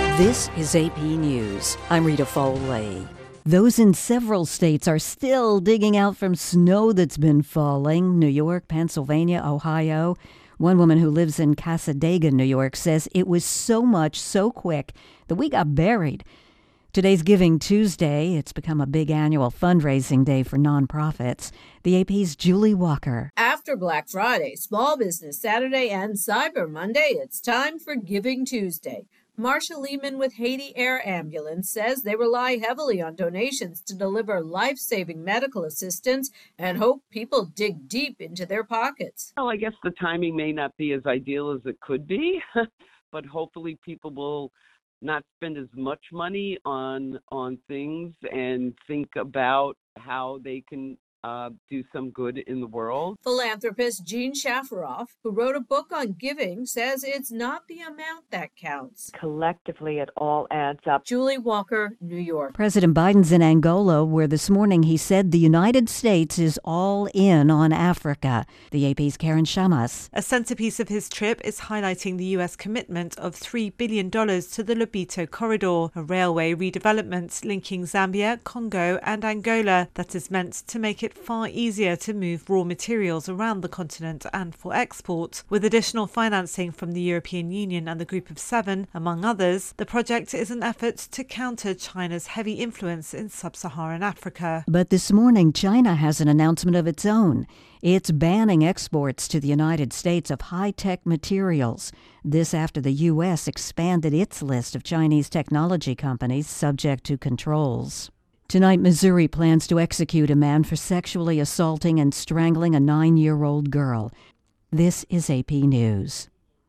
This is AP News. I'm Rita Foley. Those in several states are still digging out from snow that's been falling. New York, Pennsylvania, Ohio. One woman who lives in Cassadaga, New York, says it was so much, so quick that we got buried. Today's Giving Tuesday. It's become a big annual fundraising day for nonprofits. The AP's Julie Walker. After Black Friday, Small Business Saturday, and Cyber Monday, it's time for Giving Tuesday. Marsha Lehman with Haiti Air Ambulance says they rely heavily on donations to deliver life-saving medical assistance and hope people dig deep into their pockets. Well, I guess the timing may not be as ideal as it could be, but hopefully people will not spend as much money on things and think about how they can do some good in the world. Philanthropist Jean Shafiroff, who wrote a book on giving, says it's not the amount that counts. Collectively, it all adds up. Julie Walker, New York. President Biden's in Angola, where this morning he said the United States is all in on Africa. The AP's Karen Shamas. A centerpiece of his trip is highlighting the U.S. commitment of $3 billion to the Lobito Corridor, a railway redevelopment linking Zambia, Congo and Angola that is meant to make it far easier to move raw materials around the continent and for export. With additional financing from the European Union and the Group of Seven, among others, the project is an effort to counter China's heavy influence in sub-Saharan Africa. But this morning, China has an announcement of its own. It's banning exports to the United States of high-tech materials. This after the U.S. expanded its list of Chinese technology companies subject to controls. Tonight, Missouri plans to execute a man for sexually assaulting and strangling a 9-year-old girl. This is AP News.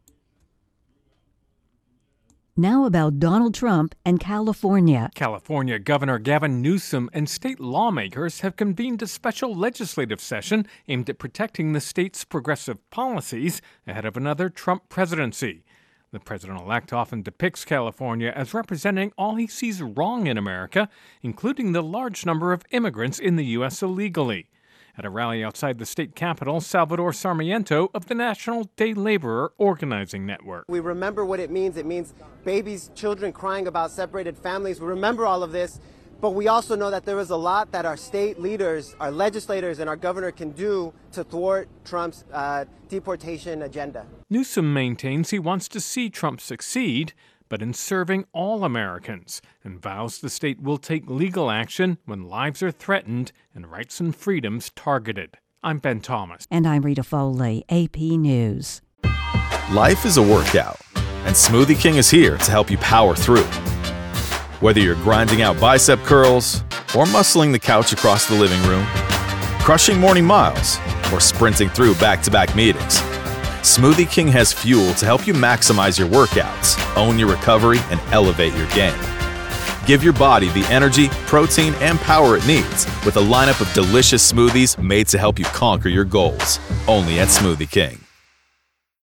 Now about Donald Trump and California. California Governor Gavin Newsom and state lawmakers have convened a special legislative session aimed at protecting the state's progressive policies ahead of another Trump presidency. The president-elect often depicts California as representing all he sees wrong in America, including the large number of immigrants in the U.S. illegally. At a rally outside the state capitol, Salvador Sarmiento of the National Day Laborer Organizing Network. We remember what it means. It means babies, children crying about separated families. We remember all of this, but we also know that there is a lot that our state leaders, our legislators, and our governor can do to thwart Trump's deportation agenda. Newsom maintains he wants to see Trump succeed, but in serving all Americans, and vows the state will take legal action when lives are threatened and rights and freedoms targeted. I'm Ben Thomas. And I'm Rita Foley, AP News. Life is a workout, and Smoothie King is here to help you power through. Whether you're grinding out bicep curls or muscling the couch across the living room, crushing morning miles, or sprinting through back-to-back meetings, Smoothie King has fuel to help you maximize your workouts, own your recovery, and elevate your game. Give your body the energy, protein, and power it needs with a lineup of delicious smoothies made to help you conquer your goals. Only at Smoothie King.